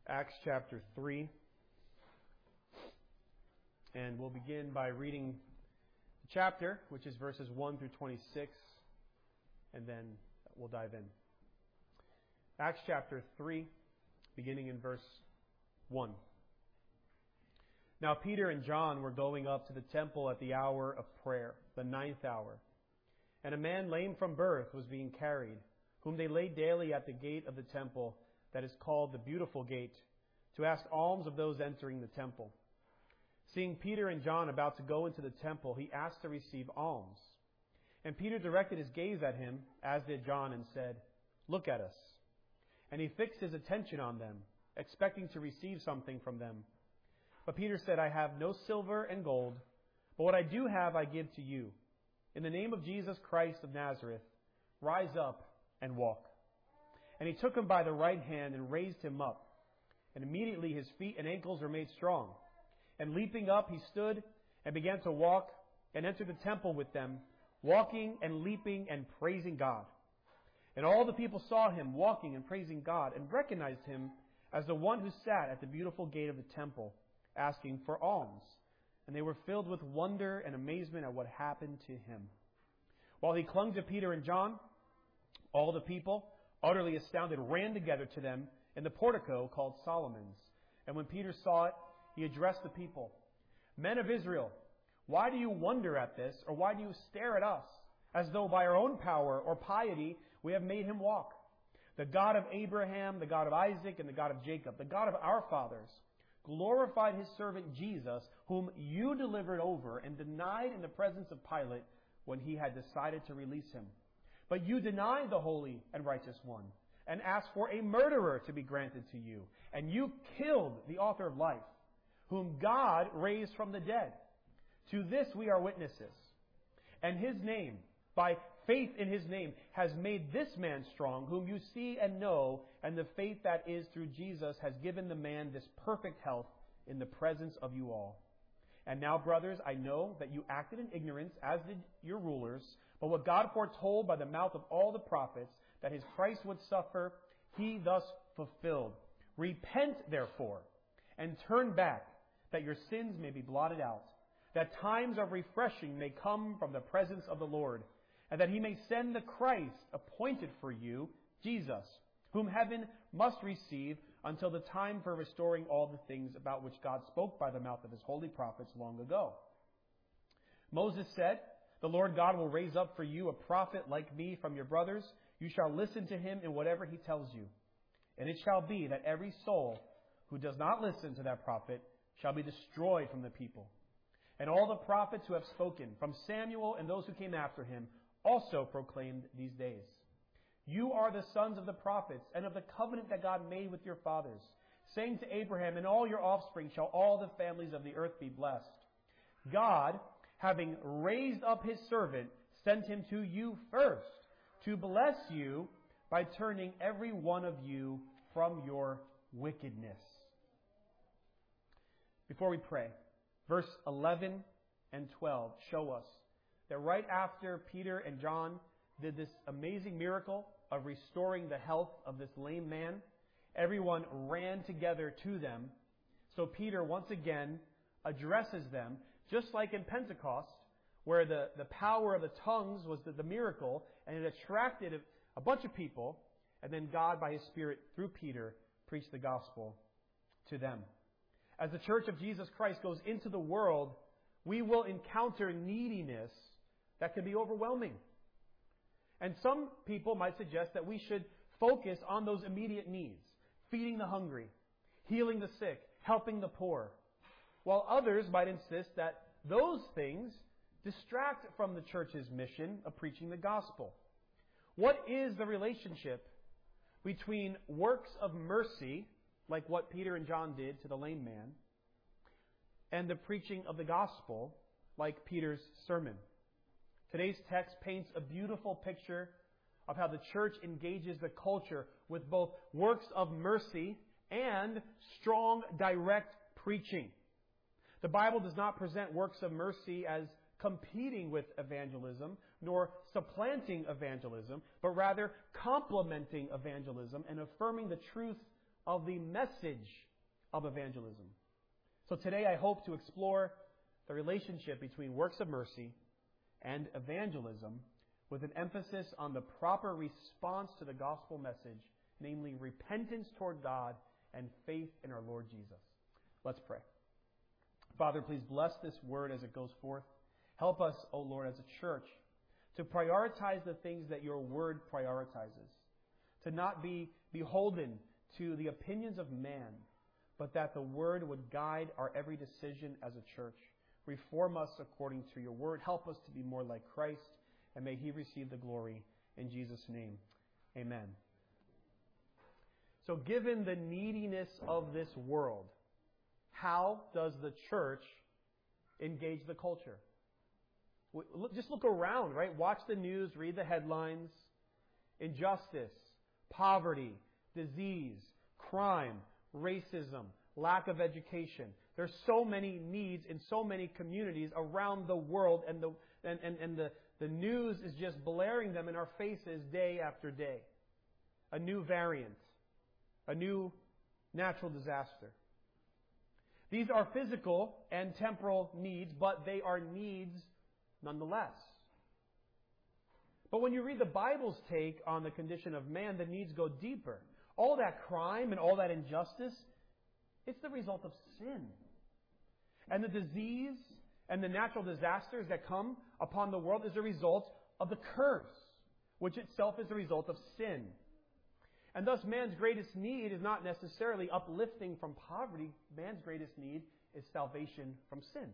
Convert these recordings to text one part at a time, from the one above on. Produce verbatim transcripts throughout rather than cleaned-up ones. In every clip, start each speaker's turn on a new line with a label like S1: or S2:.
S1: Acts chapter three. And we'll begin by reading the chapter, which is verses one through twenty-six, and then we'll dive in. Acts chapter three, beginning in verse one. Now Peter and John were going up to the temple at the hour of prayer, the ninth hour. And a man lame from birth was being carried, whom they laid daily at the gate of the temple, that is called the Beautiful Gate, to ask alms of those entering the temple. Seeing Peter and John about to go into the temple, he asked to receive alms. And Peter directed his gaze at him, as did John, and said, "Look at us." And he fixed his attention on them, expecting to receive something from them. But Peter said, "I have no silver and gold, but what I do have I give to you. In the name of Jesus Christ of Nazareth, rise up and walk." And he took him by the right hand and raised him up. And immediately his feet and ankles were made strong. And leaping up, he stood and began to walk and entered the temple with them, walking and leaping and praising God. And all the people saw him walking and praising God and recognized him as the one who sat at the beautiful gate of the temple, asking for alms. And they were filled with wonder and amazement at what happened to him. While he clung to Peter and John, all the people, utterly astounded, ran together to them in the portico called Solomon's. And when Peter saw it, he addressed the people. "Men of Israel, why do you wonder at this, or why do you stare at us, as though by our own power or piety we have made him walk? The God of Abraham, the God of Isaac, and the God of Jacob, the God of our fathers, glorified his servant Jesus, whom you delivered over and denied in the presence of Pilate when he had decided to release him. But you denied the holy and righteous one, and asked for a murderer to be granted to you. And you killed the author of life, whom God raised from the dead. To this we are witnesses. And his name, by faith in his name, has made this man strong, whom you see and know, and the faith that is through Jesus has given the man this perfect health in the presence of you all. And now, brothers, I know that you acted in ignorance, as did your rulers, but what God foretold by the mouth of all the prophets, that his Christ would suffer, he thus fulfilled. Repent, therefore, and turn back, that your sins may be blotted out, that times of refreshing may come from the presence of the Lord, and that he may send the Christ appointed for you, Jesus, whom heaven must receive until the time for restoring all the things about which God spoke by the mouth of his holy prophets long ago. Moses said, the Lord God will raise up for you a prophet like me from your brothers. You shall listen to him in whatever he tells you. And it shall be that every soul who does not listen to that prophet shall be destroyed from the people. And all the prophets who have spoken, from Samuel and those who came after him, also proclaimed these days. You are the sons of the prophets and of the covenant that God made with your fathers, saying to Abraham, in all your offspring shall all the families of the earth be blessed. God, having raised up his servant, sent him to you first, to bless you by turning every one of you from your wickedness. Before we pray, verse eleven and twelve show us that right after Peter and John did this amazing miracle of restoring the health of this lame man, everyone ran together to them. So Peter once again addresses them, just like in Pentecost, where the, the power of the tongues was the, the miracle, and it attracted a, a bunch of people, and then God, by his Spirit, through Peter, preached the gospel to them. As the Church of Jesus Christ goes into the world, we will encounter neediness that can be overwhelming. And some people might suggest that we should focus on those immediate needs, feeding the hungry, healing the sick, helping the poor, while others might insist that those things distract from the church's mission of preaching the gospel. What is the relationship between works of mercy, like what Peter and John did to the lame man, and the preaching of the gospel, like Peter's sermon? Today's text paints a beautiful picture of how the church engages the culture with both works of mercy and strong, direct preaching. The Bible does not present works of mercy as competing with evangelism, nor supplanting evangelism, but rather complementing evangelism and affirming the truth of the message of evangelism. So today I hope to explore the relationship between works of mercy and evangelism with an emphasis on the proper response to the gospel message, namely repentance toward God and faith in our Lord Jesus. Let's pray. Father, please bless this word as it goes forth. Help us, O Lord, as a church, to prioritize the things that your word prioritizes, to not be beholden to the opinions of man, but that the word would guide our every decision as a church. Reform us according to your word. Help us to be more like Christ, and may he receive the glory in Jesus' name. Amen. So given the neediness of this world, how does the church engage the culture? Just look around, right? Watch the news, read the headlines. Injustice, poverty, disease, crime, racism, lack of education. There's so many needs in so many communities around the world, and the and, and, and the, the news is just blaring them in our faces day after day. A new variant, a new natural disaster. These are physical and temporal needs, but they are needs nonetheless. But when you read the Bible's take on the condition of man, the needs go deeper. All that crime and all that injustice, it's the result of sin. And the disease and the natural disasters that come upon the world is a result of the curse, which itself is a result of sin. And thus man's greatest need is not necessarily uplifting from poverty. Man's greatest need is salvation from sin.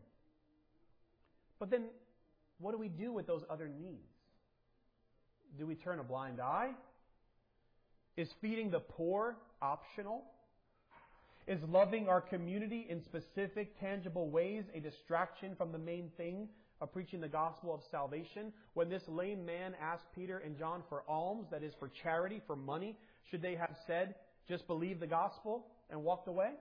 S1: But then, what do we do with those other needs? Do we turn a blind eye? Is feeding the poor optional? Is loving our community in specific, tangible ways a distraction from the main thing of preaching the gospel of salvation? When this lame man asked Peter and John for alms, that is for charity, for money, should they have said, just believe the gospel and walked away?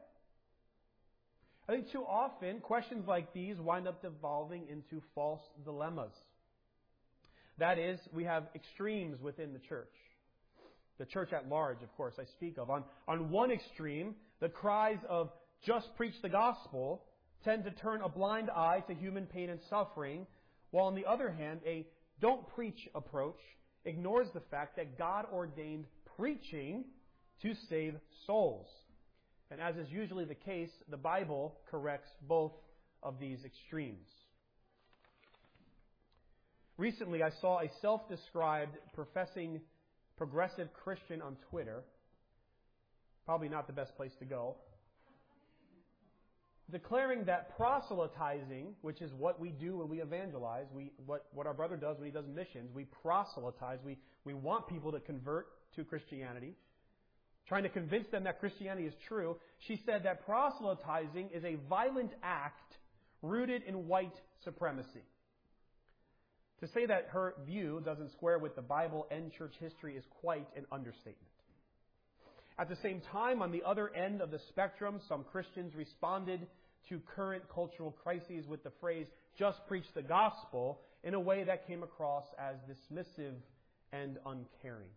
S1: I think too often, questions like these wind up devolving into false dilemmas. That is, we have extremes within the church. The church at large, of course, I speak of. On, on one extreme, the cries of just preach the gospel tend to turn a blind eye to human pain and suffering, while on the other hand, a don't preach approach ignores the fact that God ordained preaching to save souls. And as is usually the case, the Bible corrects both of these extremes. Recently, I saw a self-described professing progressive Christian on Twitter, probably not the best place to go, declaring that proselytizing, which is what we do when we evangelize, we what, what our brother does when he does missions, we proselytize, we, we want people to convert to Christianity, trying to convince them that Christianity is true. She said that proselytizing is a violent act rooted in white supremacy. To say that her view doesn't square with the Bible and church history is quite an understatement. At the same time, on the other end of the spectrum, some Christians responded to current cultural crises with the phrase, just preach the gospel, in a way that came across as dismissive and uncaring.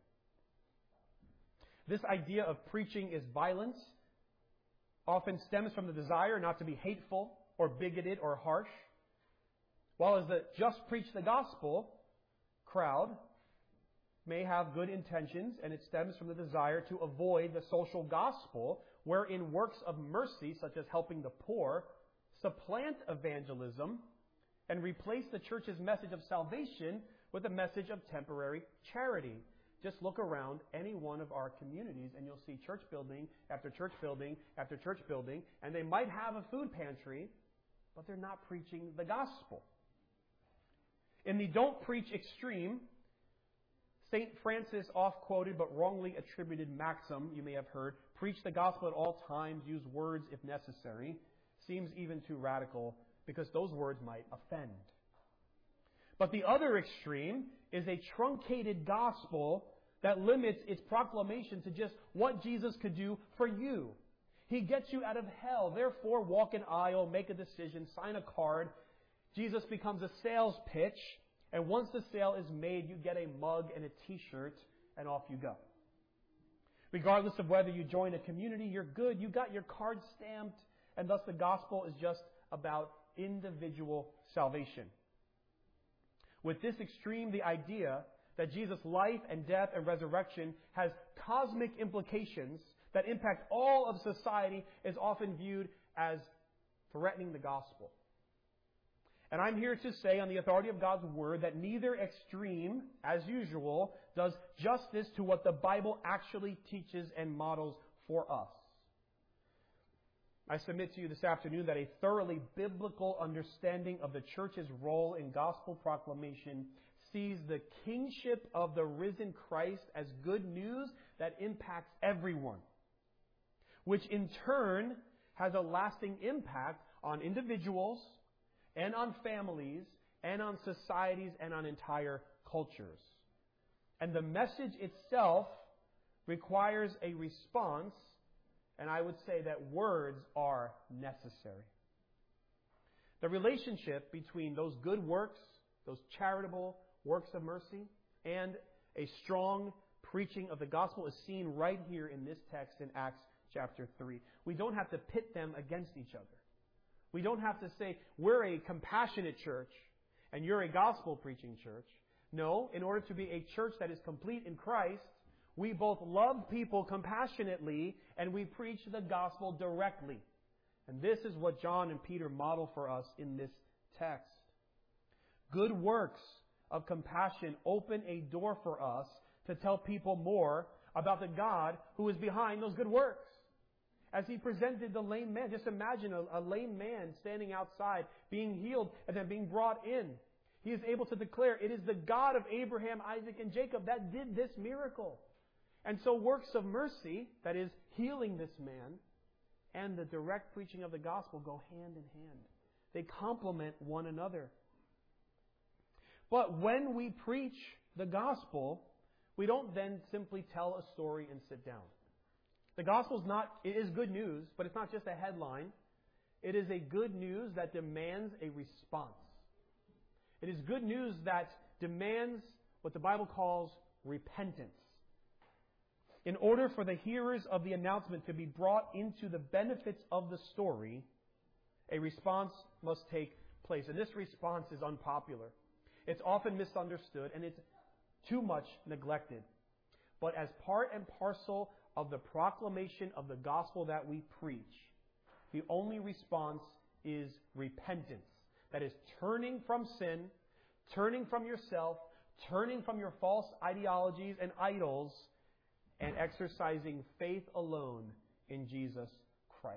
S1: This idea of preaching is violence often stems from the desire not to be hateful or bigoted or harsh, while as the just preach the gospel crowd may have good intentions, and it stems from the desire to avoid the social gospel, wherein works of mercy, such as helping the poor, supplant evangelism and replace the church's message of salvation with a message of temporary charity. Just look around any one of our communities and you'll see church building after church building after church building, and they might have a food pantry, but they're not preaching the gospel. In the don't preach extreme, Saint Francis oft-quoted but wrongly attributed maxim, you may have heard, preach the gospel at all times, use words if necessary, seems even too radical because those words might offend. But the other extreme is a truncated gospel that limits its proclamation to just what Jesus could do for you. He gets you out of hell, therefore walk an aisle, make a decision, sign a card. Jesus becomes a sales pitch, and once the sale is made, you get a mug and a t-shirt, and off you go. Regardless of whether you join a community, you're good. You got your card stamped, and thus the gospel is just about individual salvation. With this extreme, the idea that Jesus' life and death and resurrection has cosmic implications that impact all of society is often viewed as threatening the gospel. And I'm here to say on the authority of God's Word that neither extreme, as usual, does justice to what the Bible actually teaches and models for us. I submit to you this afternoon that a thoroughly biblical understanding of the church's role in gospel proclamation sees the kingship of the risen Christ as good news that impacts everyone, which in turn has a lasting impact on individuals and on families and on societies and on entire cultures. And the message itself requires a response, and I would say that words are necessary. The relationship between those good works, those charitable works of mercy, and a strong preaching of the gospel is seen right here in this text in Acts chapter three. We don't have to pit them against each other. We don't have to say, we're a compassionate church and you're a gospel preaching church. No, in order to be a church that is complete in Christ, we both love people compassionately and we preach the gospel directly. And this is what John and Peter model for us in this text. Good works of compassion open a door for us to tell people more about the God who is behind those good works. As he presented the lame man, just imagine a, a lame man standing outside, being healed, and then being brought in. He is able to declare, it is the God of Abraham, Isaac, and Jacob that did this miracle. And so works of mercy, that is, healing this man, and the direct preaching of the gospel go hand in hand. They complement one another. But when we preach the gospel, we don't then simply tell a story and sit down. The gospel is not, it is good news, but it's not just a headline. It is a good news that demands a response. It is good news that demands what the Bible calls repentance. In order for the hearers of the announcement to be brought into the benefits of the story, a response must take place. And this response is unpopular. It's often misunderstood and it's too much neglected. But as part and parcel of the proclamation of the gospel that we preach, the only response is repentance. That is turning from sin, turning from yourself, turning from your false ideologies and idols, and exercising faith alone in Jesus Christ.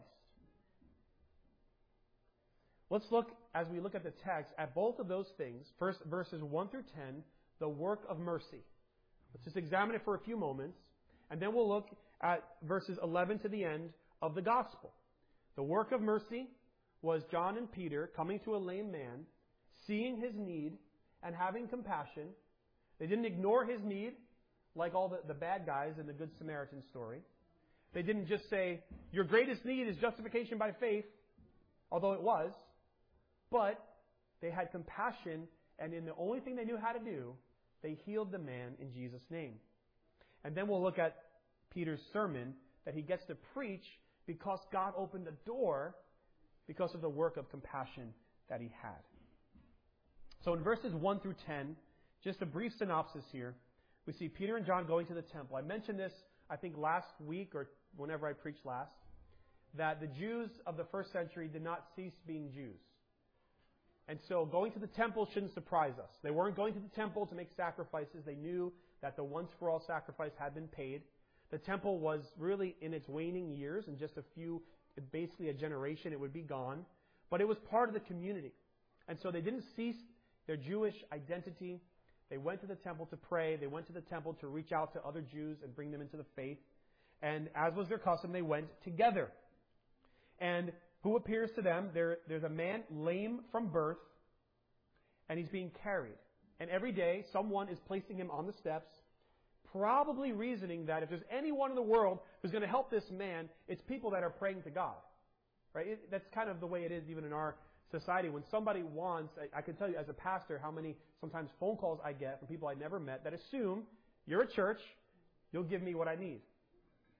S1: Let's look, as we look at the text, at both of those things. First, verses one through ten, the work of mercy. Let's just examine it for a few moments, and then we'll look at verses eleven to the end of the gospel. The work of mercy was John and Peter coming to a lame man, seeing his need, and having compassion. They didn't ignore his need, like all the, the bad guys in the Good Samaritan story. They didn't just say, your greatest need is justification by faith, although it was. But they had compassion, and in the only thing they knew how to do, they healed the man in Jesus' name. And then we'll look at Peter's sermon that he gets to preach because God opened a door because of the work of compassion that he had. So in verses one through ten, just a brief synopsis here. We see Peter and John going to the temple. I mentioned this, I think, last week or whenever I preached last, that the Jews of the first century did not cease being Jews. And so going to the temple shouldn't surprise us. They weren't going to the temple to make sacrifices. They knew that the once-for-all sacrifice had been paid. The temple was really in its waning years. In just a few, basically a generation, it would be gone. But it was part of the community. And so they didn't cease their Jewish identity. They went to the temple to pray. They went to the temple to reach out to other Jews and bring them into the faith. And as was their custom, they went together. And who appears to them? There, there's a man lame from birth, and he's being carried. And every day, someone is placing him on the steps, probably reasoning that if there's anyone in the world who's going to help this man, it's people that are praying to God. Right? It, that's kind of the way it is even in our society. When somebody wants, I, I can tell you as a pastor how many sometimes phone calls I get from people I never met that assume you're a church, you'll give me what I need.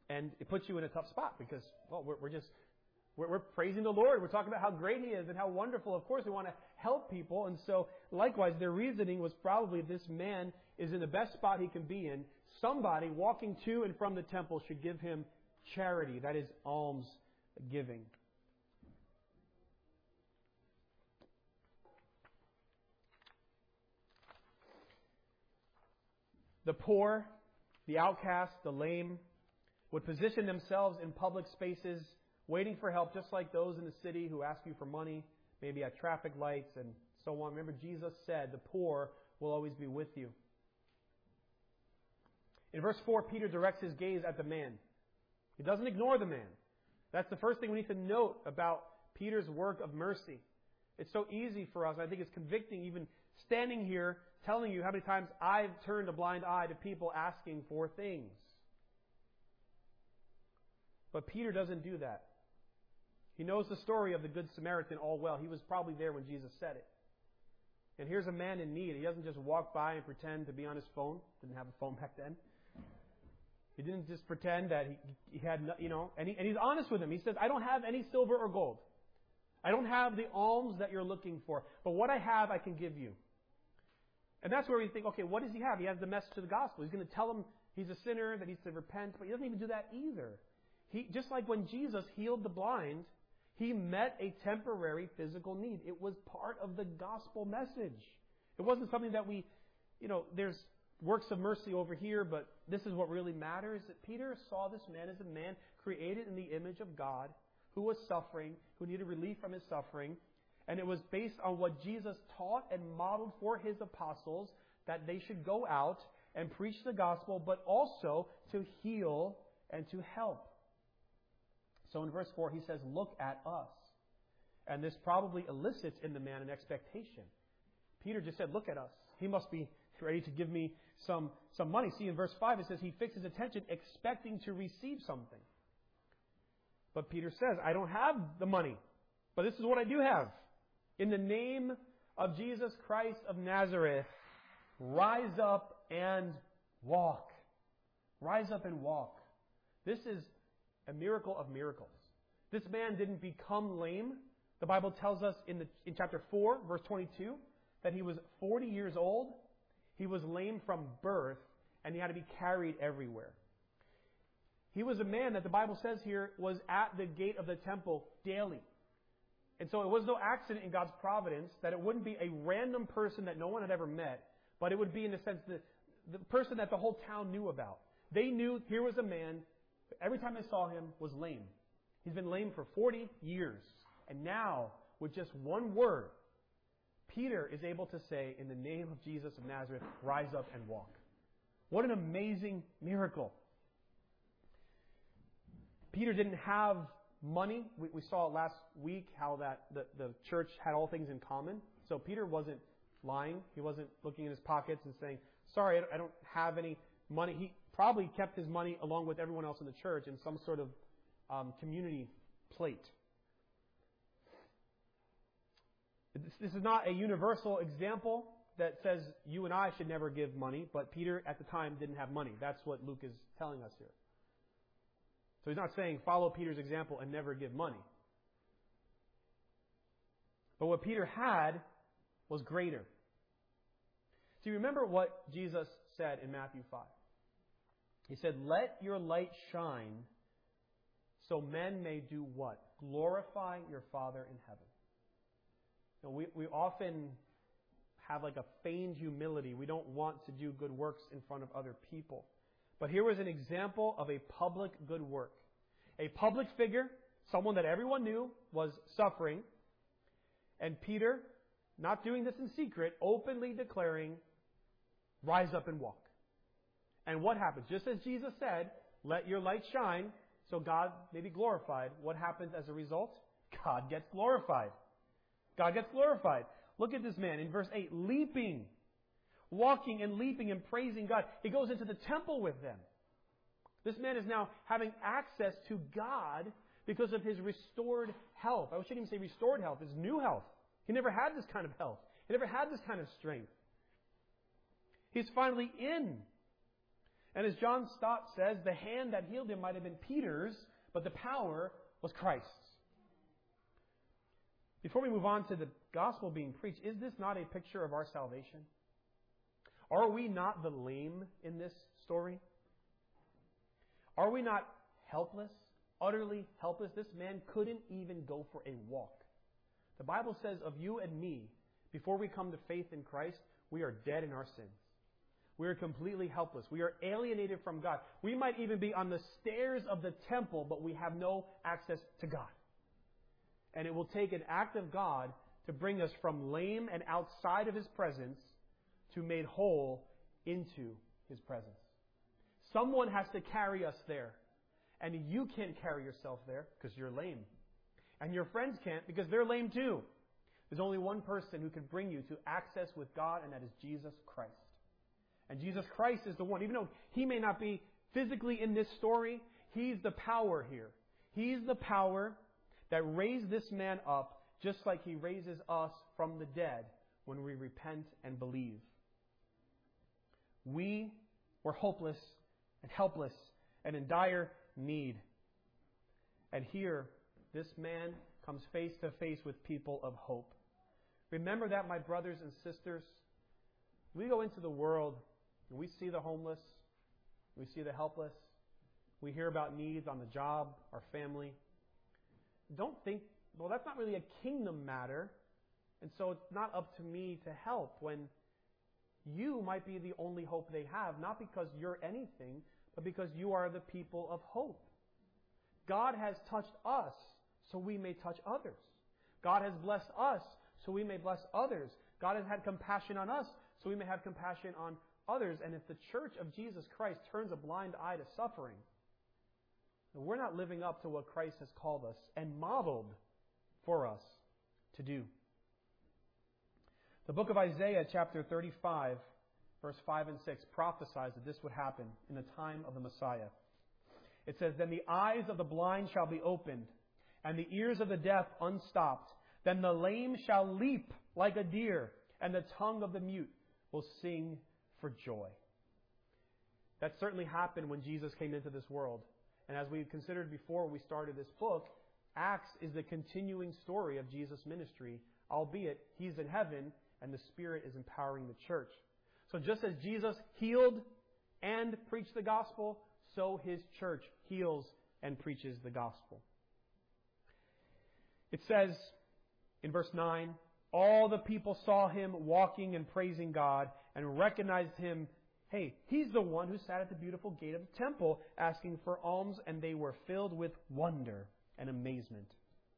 S1: And it puts you in a tough spot because, well, we're, we're just, we're, we're praising the Lord. We're talking about how great He is and how wonderful. Of course, we want to help people. And so, likewise, their reasoning was probably this man is in the best spot he can be in. Somebody walking to and from the temple should give him charity. That is alms giving. The poor, the outcast, the lame would position themselves in public spaces waiting for help, just like those in the city who ask you for money, maybe at traffic lights and so on. Remember, Jesus said, the poor will always be with you. In verse four, Peter directs his gaze at the man. He doesn't ignore the man. That's the first thing we need to note about Peter's work of mercy. It's so easy for us. I think it's convicting even standing here telling you how many times I've turned a blind eye to people asking for things. But Peter doesn't do that. He knows the story of the Good Samaritan all well. He was probably there when Jesus said it. And here's a man in need. He doesn't just walk by and pretend to be on his phone. Didn't have a phone back then. He didn't just pretend that he, he had, you know, and, he, and he's honest with him. He says, I don't have any silver or gold. I don't have the alms that you're looking for. But what I have, I can give you. And that's where we think, okay, what does he have? He has the message of the gospel. He's going to tell him he's a sinner, that he's to repent. But he doesn't even do that either. He, just like when Jesus healed the blind, He met a temporary physical need. It was part of the gospel message. It wasn't something that we, you know, there's works of mercy over here, but this is what really matters. That Peter saw this man as a man created in the image of God, who was suffering, who needed relief from his suffering. And it was based on what Jesus taught and modeled for His apostles, that they should go out and preach the gospel, but also to heal and to help. So in verse four, he says, look at us. And this probably elicits in the man an expectation. Peter just said, look at us. He must be ready to give me some, some money. See, in verse five, it says he fixed his attention expecting to receive something. But Peter says, I don't have the money, but this is what I do have. In the name of Jesus Christ of Nazareth, rise up and walk. Rise up and walk. This is a miracle of miracles. This man didn't become lame. The Bible tells us in, the, in chapter four, verse twenty-two, that he was forty years old. He was lame from birth, and he had to be carried everywhere. He was a man that the Bible says here was at the gate of the temple daily. And so it was no accident in God's providence that it wouldn't be a random person that no one had ever met, but it would be, in a sense, the, the person that the whole town knew about. They knew here was a man, every time they saw him, was lame. He's been lame for forty years. And now, with just one word, Peter is able to say, in the name of Jesus of Nazareth, rise up and walk. What an amazing miracle. Peter didn't have money. We, we saw last week how that the, the church had all things in common. So Peter wasn't lying. He wasn't looking in his pockets and saying, sorry, I don't have any money. He probably kept his money along with everyone else in the church in some sort of um, community plate. This, this is not a universal example that says you and I should never give money, but Peter at the time didn't have money. That's what Luke is telling us here. So he's not saying follow Peter's example and never give money. But what Peter had was greater. So you remember what Jesus said in Matthew five. He said, let your light shine so men may do what? Glorify your Father in heaven. You know, we, we often have like a feigned humility. We don't want to do good works in front of other people. But here was an example of a public good work. A public figure, someone that everyone knew, was suffering. And Peter, not doing this in secret, openly declaring, rise up and walk. And what happens? Just as Jesus said, let your light shine so God may be glorified. What happens as a result? God gets glorified. God gets glorified. Look at this man in verse eight, leaping, walking and leaping and praising God. He goes into the temple with them. This man is now having access to God because of his restored health. I shouldn't even say restored health, his new health. He never had this kind of health. He never had this kind of strength. He's finally in. And as John Stott says, the hand that healed him might have been Peter's, but the power was Christ's. Before we move on to the gospel being preached, is this not a picture of our salvation? Are we not the lame in this story? Are we not helpless, utterly helpless? This man couldn't even go for a walk. The Bible says of you and me, before we come to faith in Christ, we are dead in our sins. We are completely helpless. We are alienated from God. We might even be on the stairs of the temple, but we have no access to God. And it will take an act of God to bring us from lame and outside of His presence to made whole into His presence. Someone has to carry us there. And you can't carry yourself there because you're lame. And your friends can't because they're lame too. There's only one person who can bring you to access with God, and that is Jesus Christ. And Jesus Christ is the one. Even though He may not be physically in this story, He's the power here. He's the power that raised this man up just like He raises us from the dead when we repent and believe. We were hopeless and helpless and in dire need. And here, this man comes face to face with people of hope. Remember that, my brothers and sisters. We go into the world and we see the homeless. We see the helpless. We hear about needs on the job, our family. Don't think, well, that's not really a kingdom matter, and so it's not up to me to help, when you might be the only hope they have, not because you're anything, but because you are the people of hope. God has touched us so we may touch others. God has blessed us so we may bless others. God has had compassion on us so we may have compassion on others. And if the church of Jesus Christ turns a blind eye to suffering, we're not living up to what Christ has called us and modeled for us to do. The book of Isaiah, chapter thirty-five, verse five and six, prophesies that this would happen in the time of the Messiah. It says, "Then the eyes of the blind shall be opened, and the ears of the deaf unstopped. Then the lame shall leap like a deer, and the tongue of the mute will sing for joy." That certainly happened when Jesus came into this world. And as we considered before we started this book, Acts is the continuing story of Jesus' ministry, albeit He's in heaven and the Spirit is empowering the church. So just as Jesus healed and preached the gospel, so His church heals and preaches the gospel. It says in verse nine, "All the people saw Him walking and praising God and recognized Him. Hey, He's the one who sat at the beautiful gate of the temple asking for alms, and they were filled with wonder and amazement."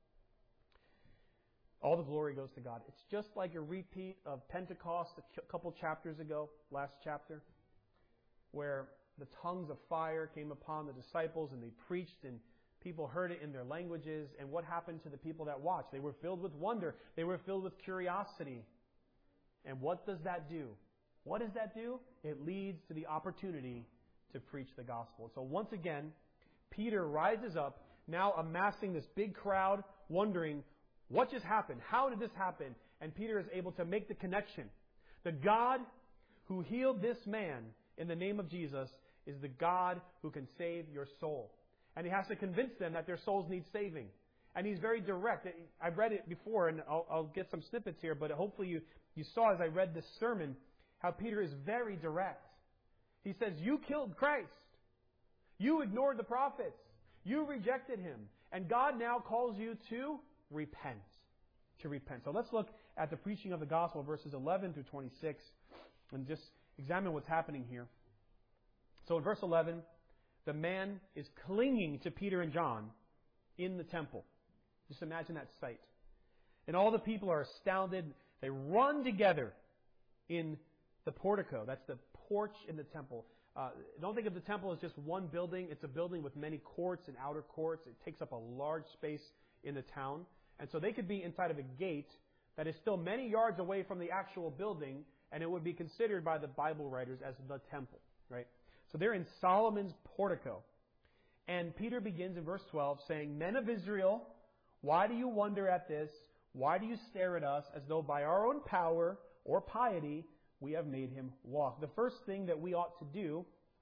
S1: All the glory goes to God. It's just like a repeat of Pentecost a couple chapters ago, last chapter, where the tongues of fire came upon the disciples and they preached and people heard it in their languages. And what happened to the people that watched? They were filled with wonder. They were filled with curiosity. And what does that do? What does that do? It leads to the opportunity to preach the gospel. So once again, Peter rises up, now amassing this big crowd, wondering, what just happened? How did this happen? And Peter is able to make the connection. The God who healed this man in the name of Jesus is the God who can save your soul. And he has to convince them that their souls need saving. And he's very direct. I've read it before, and I'll, I'll get some snippets here, but hopefully you, you saw as I read this sermon how Peter is very direct. He says, you killed Christ. You ignored the prophets. You rejected Him. And God now calls you to repent. To repent. So let's look at the preaching of the gospel, verses eleven through twenty-six, and just examine what's happening here. So in verse eleven, the man is clinging to Peter and John in the temple. Just imagine that sight. And all the people are astounded. They run together in the portico. That's the porch in the temple. Uh, don't think of the temple as just one building. It's a building with many courts and outer courts. It takes up a large space in the town. And so they could be inside of a gate that is still many yards away from the actual building, and it would be considered by the Bible writers as the temple, right? So they're in Solomon's portico. And Peter begins in verse twelve saying, "Men of Israel, why do you wonder at this? Why do you stare at us as though by our own power or piety we have made him walk?" The first thing that we ought to do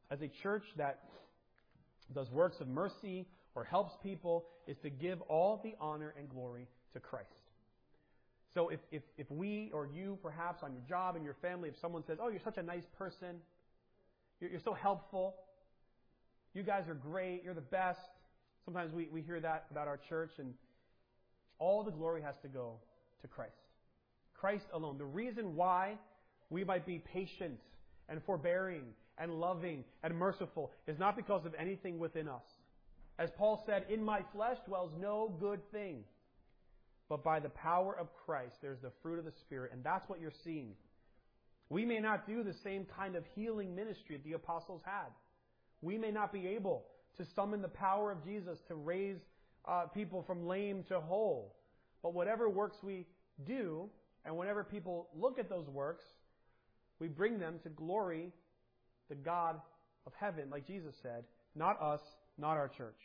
S1: as a church that does works of mercy or helps people is to give all the honor and glory to Christ. So if, if, if we or you, perhaps on your job, in your family, if someone says, oh, you're such a nice person, you're, you're so helpful, you guys are great, you're the best. Sometimes we, we hear that about our church, and all the glory has to go to Christ. Christ alone. The reason why we might be patient and forbearing and loving and merciful is not because of anything within us. As Paul said, in my flesh dwells no good thing. But by the power of Christ, there's the fruit of the Spirit, and that's what you're seeing. We may not do the same kind of healing ministry that the apostles had. We may not be able to summon the power of Jesus to raise uh, people from lame to whole. But whatever works we do, and whenever people look at those works, we bring them to glory the God of heaven, like Jesus said, not us, not our church.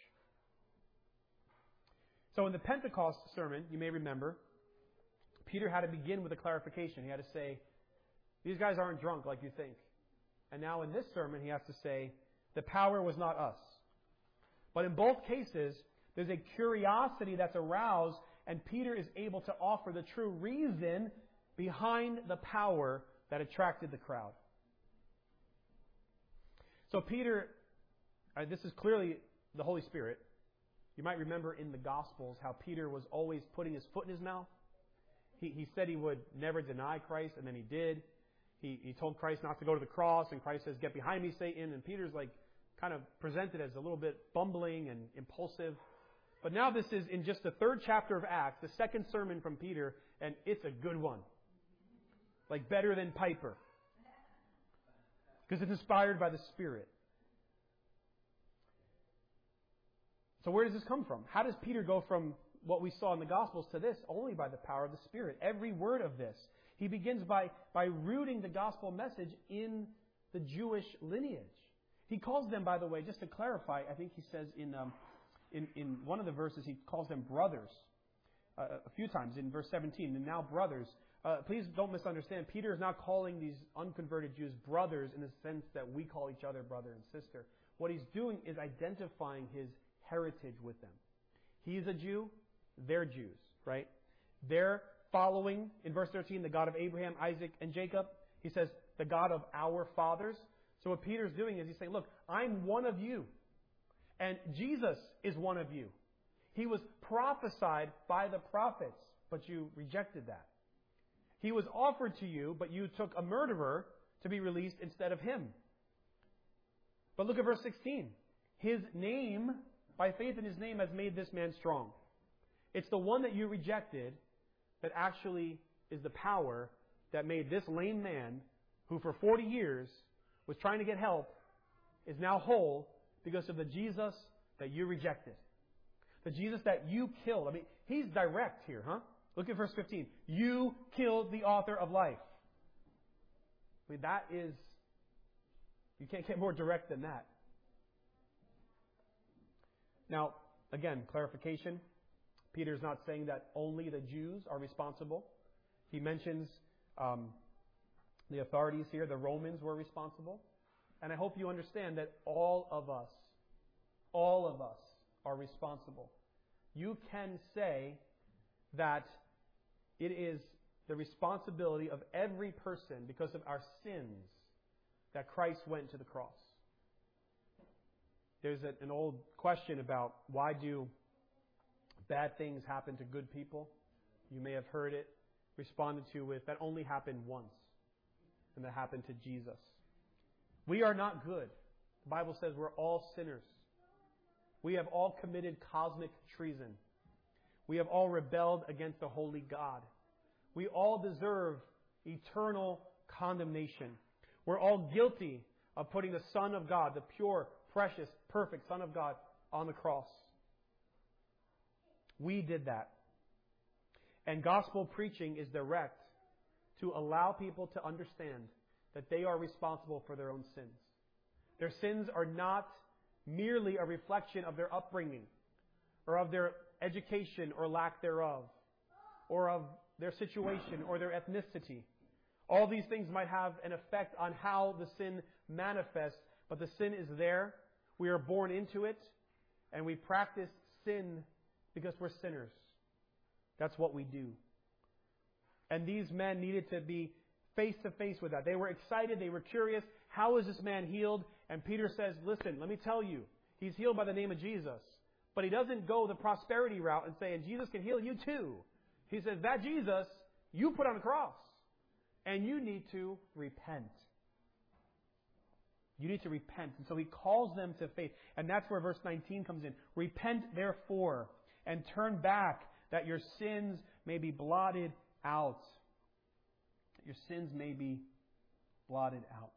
S1: So in the Pentecost sermon, you may remember, Peter had to begin with a clarification. He had to say, these guys aren't drunk like you think. And now in this sermon, he has to say, the power was not us. But in both cases, there's a curiosity that's aroused, and Peter is able to offer the true reason behind the power that attracted the crowd. So Peter, uh, this is clearly the Holy Spirit. You might remember in the Gospels how Peter was always putting his foot in his mouth. He, he said he would never deny Christ, and then he did. He, he told Christ not to go to the cross, and Christ says, get behind me, Satan. And Peter's like kind of presented as a little bit bumbling and impulsive. But now this is in just the third chapter of Acts, the second sermon from Peter, and it's a good one. Like better than Piper. Because it's inspired by the Spirit. So where does this come from? How does Peter go from what we saw in the Gospels to this? Only by the power of the Spirit. Every word of this. He begins by, by rooting the gospel message in the Jewish lineage. He calls them, by the way, just to clarify, I think he says in um, in, in one of the verses, he calls them brothers uh, a few times in verse seventeen. And now brothers. Uh, please don't misunderstand. Peter is not calling these unconverted Jews brothers in the sense that we call each other brother and sister. What he's doing is identifying his heritage with them. He's a Jew. They're Jews, right? They're following, in verse thirteen, the God of Abraham, Isaac, and Jacob. He says, the God of our fathers. So what Peter's doing is he's saying, look, I'm one of you. And Jesus is one of you. He was prophesied by the prophets, but you rejected that. He was offered to you, but you took a murderer to be released instead of him. But look at verse sixteen. His name, by faith in his name, has made this man strong. It's the one that you rejected that actually is the power that made this lame man, who for forty years was trying to get help, is now whole because of the Jesus that you rejected. The Jesus that you killed. I mean, he's direct here, huh? Look at verse fifteen. You killed the author of life. I mean, that is, you can't get more direct than that. Now, again, clarification. Peter's not saying that only the Jews are responsible. He mentions um, the authorities here. The Romans were responsible. And I hope you understand that all of us, all of us are responsible. You can say that it is the responsibility of every person because of our sins that Christ went to the cross. There's a, an old question about why do bad things happen to good people. You may have heard it responded to with, that only happened once. And that happened to Jesus. We are not good. The Bible says we're all sinners. We have all committed cosmic treason. We have all rebelled against the holy God. We all deserve eternal condemnation. We're all guilty of putting the Son of God, the pure, precious, perfect Son of God, on the cross. We did that. And gospel preaching is direct to allow people to understand that they are responsible for their own sins. Their sins are not merely a reflection of their upbringing or of their education or lack thereof or of their situation or their ethnicity. All these things might have an effect on how the sin manifests, but the sin is there. We are born into it, and we practice sin because we're sinners. That's what we do. And these men needed to be face to face with that. They were excited. They were curious. How is this man healed? And Peter says, listen, let me tell you. He's healed by the name of Jesus. But he doesn't go the prosperity route and say, and Jesus can heal you too. He says, that Jesus, you put on the cross. And you need to repent. You need to repent. And so he calls them to faith. And that's where verse nineteen comes in. Repent therefore and turn back that your sins may be blotted out. Your sins may be blotted out.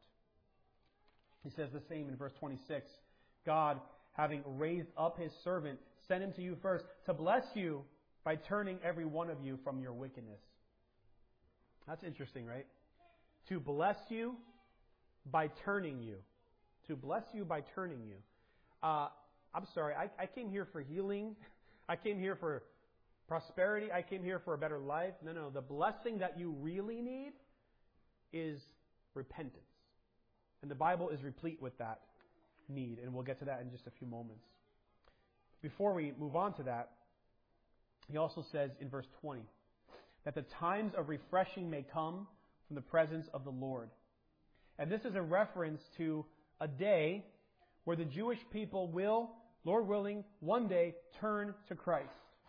S1: He says the same in verse twenty-six. God, having raised up His servant, sent Him to you first to bless you by turning every one of you from your wickedness. That's interesting, right? To bless you by turning you. To bless you by turning you. Uh, I'm sorry, I, I came here for healing. I came here for prosperity. I came here for a better life. No, no. The blessing that you really need is repentance. And the Bible is replete with that need. And we'll get to that in just a few moments. Before we move on to that, he also says in verse twenty that the times of refreshing may come from the presence of the Lord. And this is a reference to a day where the Jewish people will, Lord willing, one day turn to Christ.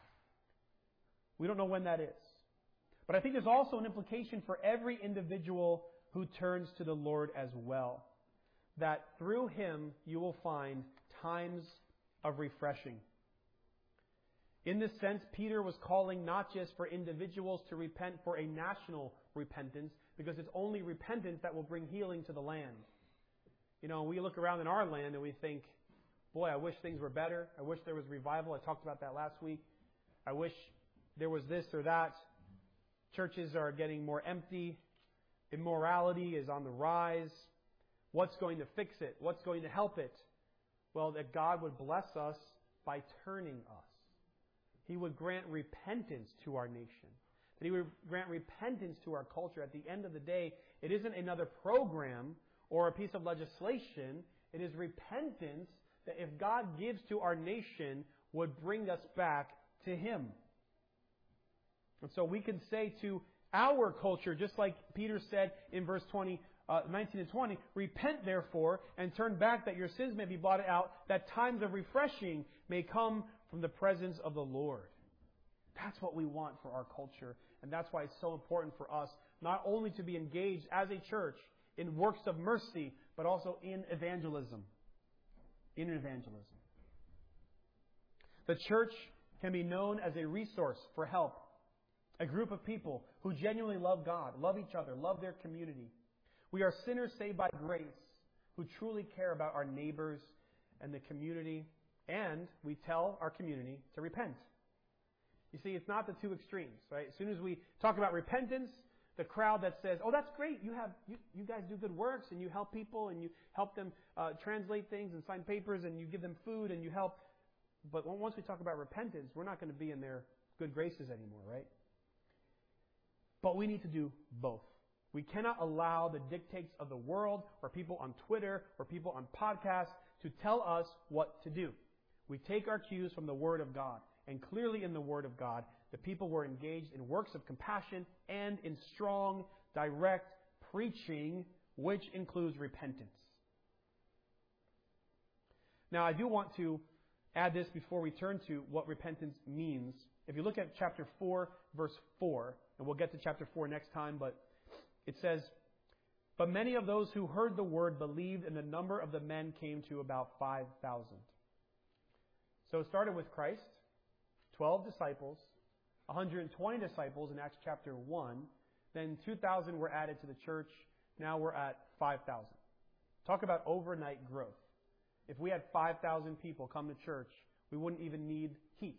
S1: We don't know when that is. But I think there's also an implication for every individual who turns to the Lord as well. That through Him you will find times of refreshing. In this sense, Peter was calling not just for individuals to repent for a national repentance, because it's only repentance that will bring healing to the land. You know, we look around in our land and we think, boy, I wish things were better. I wish there was revival. I talked about that last week. I wish there was this or that. Churches are getting more empty. Immorality is on the rise. What's going to fix it? What's going to help it? Well, that God would bless us by turning us. He would grant repentance to our nation. That He would grant repentance to our culture. At the end of the day, it isn't another program or a piece of legislation. It is repentance that if God gives to our nation would bring us back to Him. And so we can say to our culture, just like Peter said in verse twenty, uh, nineteen and twenty, repent therefore and turn back that your sins may be blotted out, that times of refreshing may come from the presence of the Lord. That's what we want for our culture. And that's why it's so important for us not only to be engaged as a church in works of mercy, but also in evangelism. In evangelism. The church can be known as a resource for help. A group of people who genuinely love God, love each other, love their community. We are sinners saved by grace who truly care about our neighbors and the community. And we tell our community to repent. You see, it's not the two extremes, right? As soon as we talk about repentance, the crowd that says, oh, that's great. You have you, you guys do good works and you help people and you help them uh, translate things and sign papers and you give them food and you help. But once we talk about repentance, we're not going to be in their good graces anymore, right? But we need to do both. We cannot allow the dictates of the world or people on Twitter or people on podcasts to tell us what to do. We take our cues from the Word of God. And clearly in the Word of God, the people were engaged in works of compassion and in strong, direct preaching, which includes repentance. Now, I do want to add this before we turn to what repentance means. If you look at chapter four, verse four, and we'll get to chapter four next time, but it says, but many of those who heard the word believed, and the number of the men came to about five thousand. So it started with Christ, twelve disciples, one hundred twenty disciples in Acts chapter one. Then two thousand were added to the church. Now we're at five thousand. Talk about overnight growth. If we had five thousand people come to church, we wouldn't even need heat.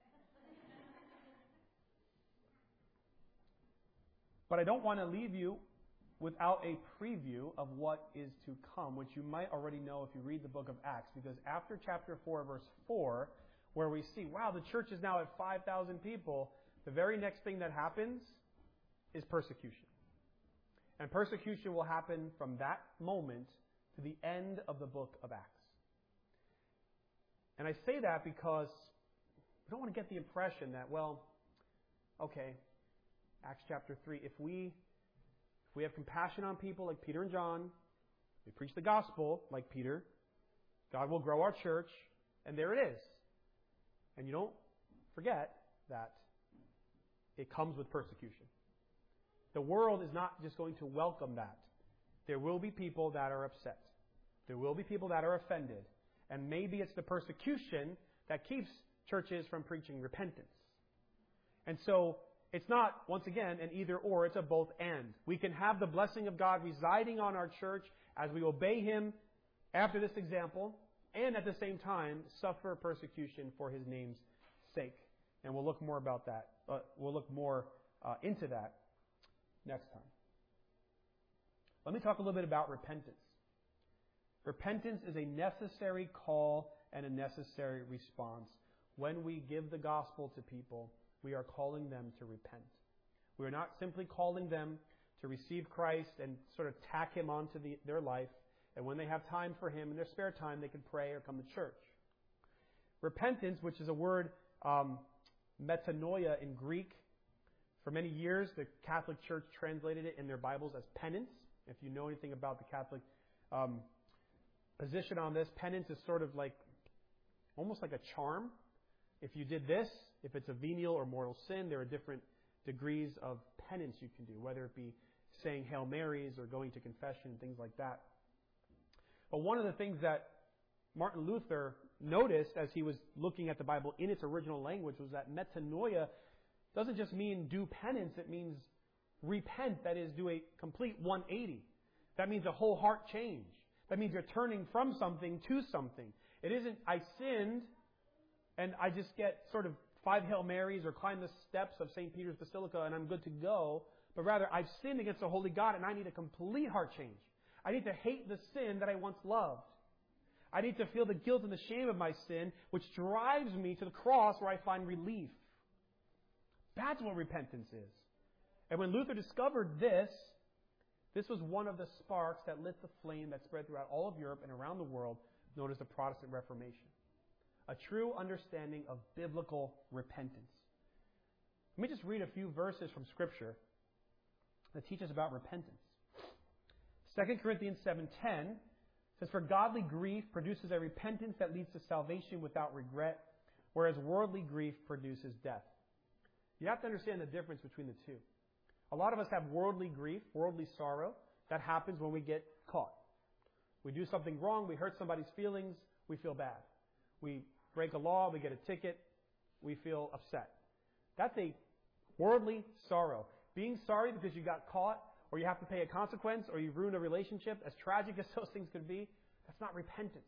S1: But I don't want to leave you without a preview of what is to come, which you might already know if you read the book of Acts. Because after chapter four, verse four, where we see, wow, the church is now at five thousand people, the very next thing that happens is persecution. And persecution will happen from that moment to the end of the book of Acts. And I say that because we don't want to get the impression that, well, okay, Acts chapter three, if we if we have compassion on people like Peter and John, we preach the gospel like Peter, God will grow our church, and there it is. And you don't forget that it comes with persecution. The world is not just going to welcome that. There will be people that are upset. There will be people that are offended. And maybe it's the persecution that keeps churches from preaching repentance. And so it's not, once again, an either or, it's a both and. We can have the blessing of God residing on our church as we obey Him after this example, and at the same time suffer persecution for His name's sake. And we'll look more about that. Uh, we'll look more uh, into that next time. Let me talk a little bit about repentance. Repentance is a necessary call and a necessary response. When we give the gospel to people, we are calling them to repent. We are not simply calling them to receive Christ and sort of tack Him onto the, their life, and when they have time for Him in their spare time, they can pray or come to church. Repentance, which is a word, um, metanoia in Greek, for many years the Catholic Church translated it in their Bibles as penance. If you know anything about the Catholic um, position on this, penance is sort of like, almost like a charm. If you did this, if it's a venial or mortal sin, there are different degrees of penance you can do, whether it be saying Hail Marys or going to confession, things like that. But one of the things that Martin Luther noticed as he was looking at the Bible in its original language was that metanoia doesn't just mean do penance, it means repent, that is, do a complete one eighty. That means a whole heart change. That means you're turning from something to something. It isn't, I sinned, and I just get sort of five Hail Marys or climb the steps of Saint Peter's Basilica and I'm good to go. But rather, I've sinned against the holy God and I need a complete heart change. I need to hate the sin that I once loved. I need to feel the guilt and the shame of my sin, which drives me to the cross where I find relief. That's what repentance is. And when Luther discovered this, this was one of the sparks that lit the flame that spread throughout all of Europe and around the world, known as the Protestant Reformation. A true understanding of biblical repentance. Let me just read a few verses from Scripture that teach us about repentance. Second Corinthians seven ten says, "For godly grief produces a repentance that leads to salvation without regret, whereas worldly grief produces death." You have to understand the difference between the two. A lot of us have worldly grief, worldly sorrow. That happens when we get caught. We do something wrong, we hurt somebody's feelings, we feel bad. We break a law, we get a ticket, we feel upset. That's a worldly sorrow. Being sorry because you got caught, or you have to pay a consequence, or you've ruined a relationship, as tragic as those things could be, that's not repentance.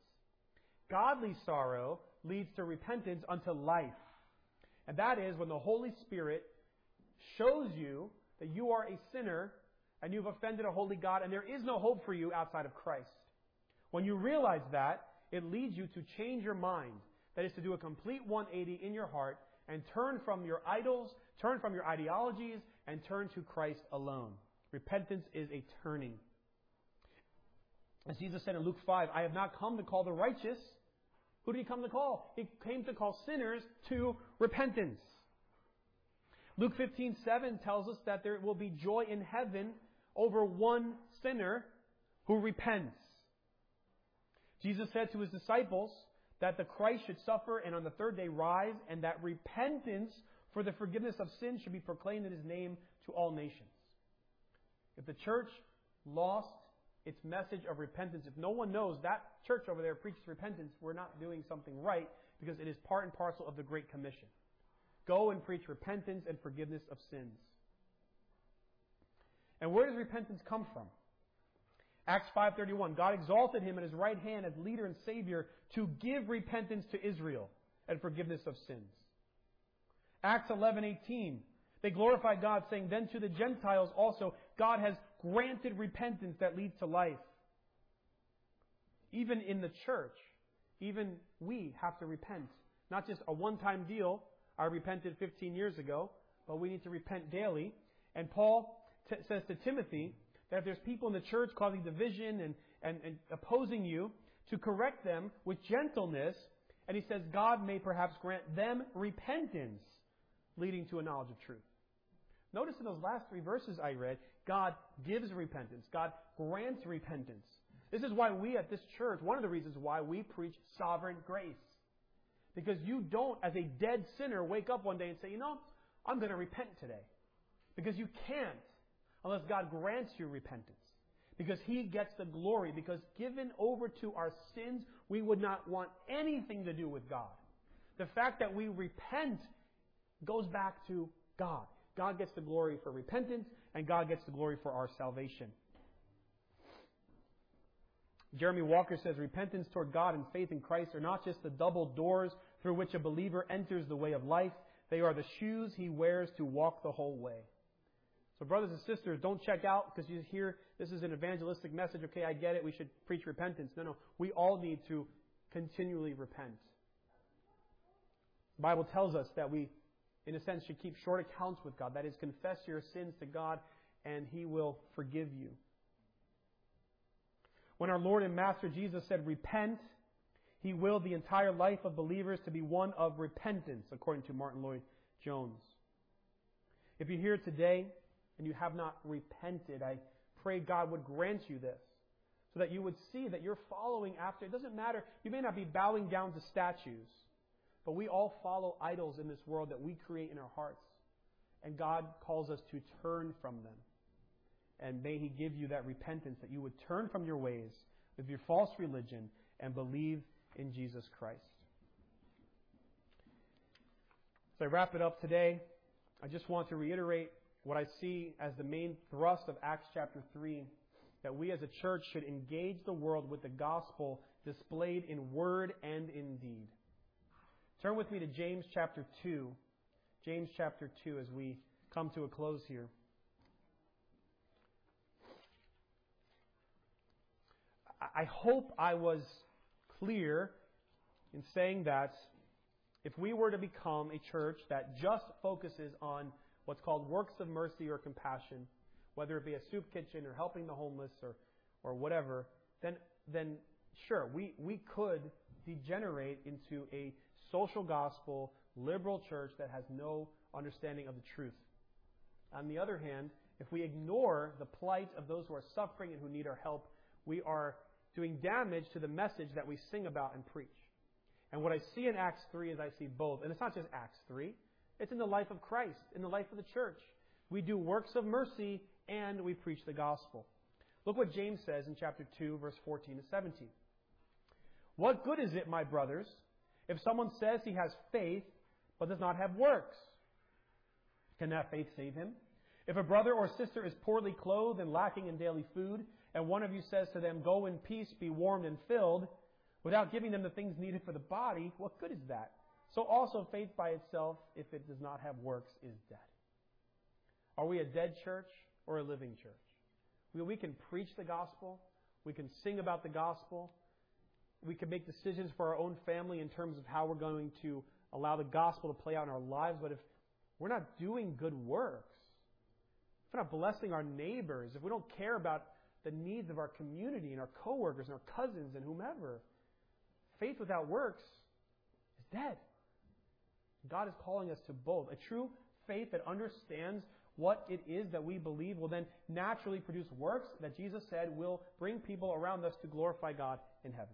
S1: Godly sorrow leads to repentance unto life. And that is when the Holy Spirit shows you that you are a sinner and you've offended a holy God and there is no hope for you outside of Christ. When you realize that, it leads you to change your mind. That is to do a complete one eighty in your heart and turn from your idols, turn from your ideologies, and turn to Christ alone. Repentance is a turning. As Jesus said in Luke five, "I have not come to call the righteous." Who did He come to call? He came to call sinners to repentance. Luke fifteen seven tells us that there will be joy in heaven over one sinner who repents. Jesus said to His disciples that the Christ should suffer and on the third day rise, and that repentance for the forgiveness of sins should be proclaimed in His name to all nations. If the church lost its message of repentance, if no one knows that church over there preaches repentance, we're not doing something right, because it is part and parcel of the Great Commission. Go and preach repentance and forgiveness of sins. And where does repentance come from? Acts five thirty-one, God exalted Him at His right hand as leader and Savior to give repentance to Israel and forgiveness of sins. Acts eleven eighteen, they glorified God, saying, "Then to the Gentiles also God has granted repentance that leads to life." Even in the church, even we have to repent. Not just a one-time deal. I repented fifteen years ago, but we need to repent daily. And Paul t- says to Timothy that if there's people in the church causing division and, and, and opposing you, to correct them with gentleness. And he says God may perhaps grant them repentance, leading to a knowledge of truth. Notice in those last three verses I read, God gives repentance. God grants repentance. This is why we at this church, one of the reasons why we preach sovereign grace. Because you don't, as a dead sinner, wake up one day and say, you know, I'm going to repent today. Because you can't unless God grants you repentance. Because He gets the glory. Because given over to our sins, we would not want anything to do with God. The fact that we repent goes back to God. God gets the glory for repentance, and God gets the glory for our salvation. Jeremy Walker says, repentance toward God and faith in Christ are not just the double doors through which a believer enters the way of life. They are the shoes he wears to walk the whole way. So brothers and sisters, don't check out because you hear this is an evangelistic message. Okay, I get it. We should preach repentance. No, no. We all need to continually repent. The Bible tells us that we, in a sense, should keep short accounts with God. That is, confess your sins to God and He will forgive you. When our Lord and Master Jesus said, repent, He willed the entire life of believers to be one of repentance, according to Martin Lloyd-Jones. If you're here today and you have not repented, I pray God would grant you this, so that you would see that you're following after. It doesn't matter. You may not be bowing down to statues, but we all follow idols in this world that we create in our hearts. And God calls us to turn from them. And may He give you that repentance, that you would turn from your ways with your false religion and believe in Jesus Christ. So I wrap it up today. I just want to reiterate what I see as the main thrust of Acts chapter three, that we as a church should engage the world with the gospel displayed in word and in deed. Turn with me to James chapter two. James chapter two as we come to a close here. I hope I was clear in saying that if we were to become a church that just focuses on what's called works of mercy or compassion, whether it be a soup kitchen or helping the homeless or, or whatever, then then sure, we, we could degenerate into a social gospel, liberal church that has no understanding of the truth. On the other hand, if we ignore the plight of those who are suffering and who need our help, we are doing damage to the message that we sing about and preach. And what I see in Acts three is I see both. And it's not just Acts three. It's in the life of Christ, in the life of the church. We do works of mercy and we preach the gospel. Look what James says in chapter two, verse fourteen to seventeen. What good is it, my brothers, if someone says he has faith but does not have works? Can that faith save him? If a brother or sister is poorly clothed and lacking in daily food, and one of you says to them, go in peace, be warmed and filled, without giving them the things needed for the body, what good is that? So also faith by itself, if it does not have works, is dead. Are we a dead church or a living church? We, we can preach the gospel. We can sing about the gospel. We can make decisions for our own family in terms of how we're going to allow the gospel to play out in our lives. But if we're not doing good works, if we're not blessing our neighbors, if we don't care about the needs of our community and our coworkers and our cousins and whomever, faith without works is dead. God is calling us to both. A true faith that understands what it is that we believe will then naturally produce works that Jesus said will bring people around us to glorify God in heaven.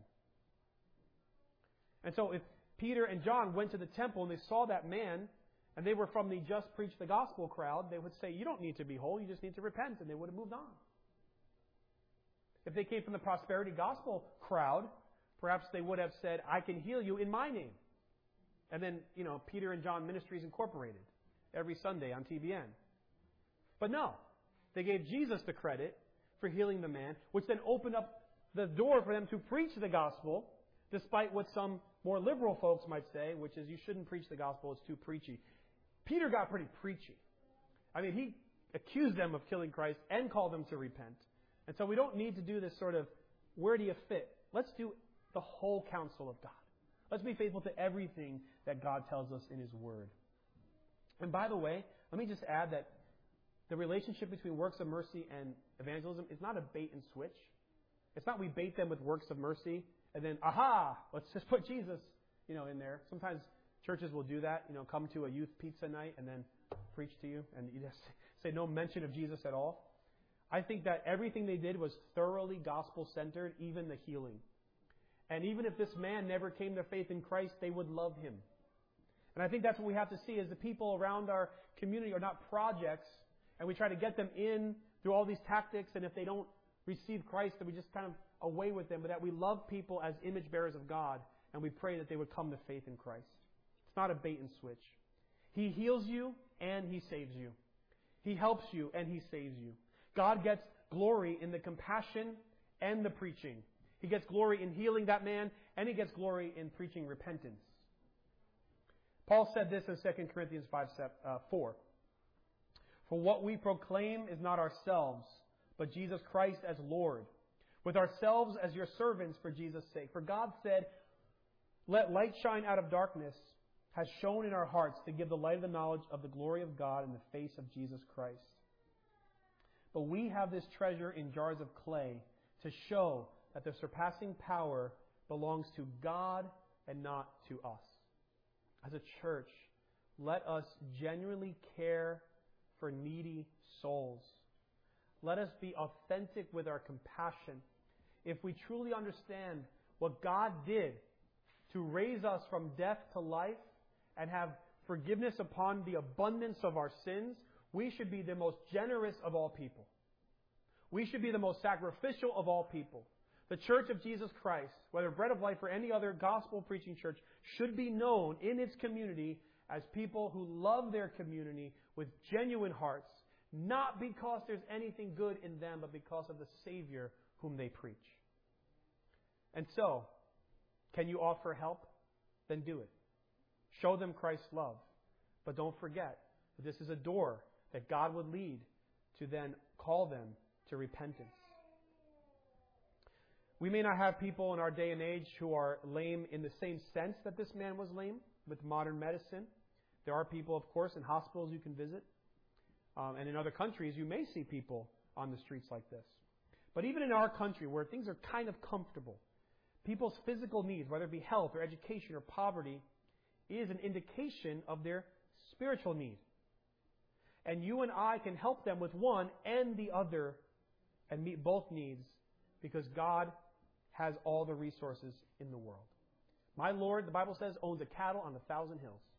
S1: And so if Peter and John went to the temple and they saw that man, and they were from the just preach the gospel crowd, they would say, you don't need to be whole, you just need to repent, and they would have moved on. If they came from the prosperity gospel crowd, perhaps they would have said, I can heal you in my name. And then, you know, Peter and John Ministries Incorporated every Sunday on T B N. But no, they gave Jesus the credit for healing the man, which then opened up the door for them to preach the gospel, despite what some more liberal folks might say, which is you shouldn't preach the gospel, it's too preachy. Peter got pretty preachy. I mean, he accused them of killing Christ and called them to repent. And so we don't need to do this sort of, where do you fit? Let's do the whole counsel of God. Let's be faithful to everything that God tells us in His Word. And by the way, let me just add that the relationship between works of mercy and evangelism is not a bait and switch. It's not we bait them with works of mercy and then, aha, let's just put Jesus, you know, in there. Sometimes churches will do that, you know, come to a youth pizza night and then preach to you and you just say no mention of Jesus at all. I think that everything they did was thoroughly gospel-centered, even the healing. And even if this man never came to faith in Christ, they would love him. And I think that's what we have to see is the people around our community are not projects, and we try to get them in through all these tactics, and if they don't receive Christ, then we just kind of away with them, but that we love people as image bearers of God, and we pray that they would come to faith in Christ. It's not a bait and switch. He heals you, and He saves you. He helps you, and He saves you. God gets glory in the compassion and the preaching. He gets glory in healing that man, and He gets glory in preaching repentance. Paul said this in Second Corinthians five, four. For what we proclaim is not ourselves, but Jesus Christ as Lord, with ourselves as your servants for Jesus' sake. For God said, let light shine out of darkness, has shone in our hearts to give the light of the knowledge of the glory of God in the face of Jesus Christ. But we have this treasure in jars of clay to show that the surpassing power belongs to God and not to us. As a church, let us genuinely care for needy souls. Let us be authentic with our compassion. If we truly understand what God did to raise us from death to life and have forgiveness upon the abundance of our sins, we should be the most generous of all people. We should be the most sacrificial of all people. The Church of Jesus Christ, whether Bread of Life or any other gospel-preaching church, should be known in its community as people who love their community with genuine hearts, not because there's anything good in them, but because of the Savior whom they preach. And so, can you offer help? Then do it. Show them Christ's love. But don't forget that this is a door that God would lead to then call them to repentance. We may not have people in our day and age who are lame in the same sense that this man was lame with modern medicine. There are people, of course, in hospitals you can visit. Um, and in other countries, you may see people on the streets like this. But even in our country, where things are kind of comfortable, people's physical needs, whether it be health or education or poverty, is an indication of their spiritual need. And you and I can help them with one and the other and meet both needs because God has all the resources in the world. My Lord, the Bible says, owns a cattle on a thousand hills.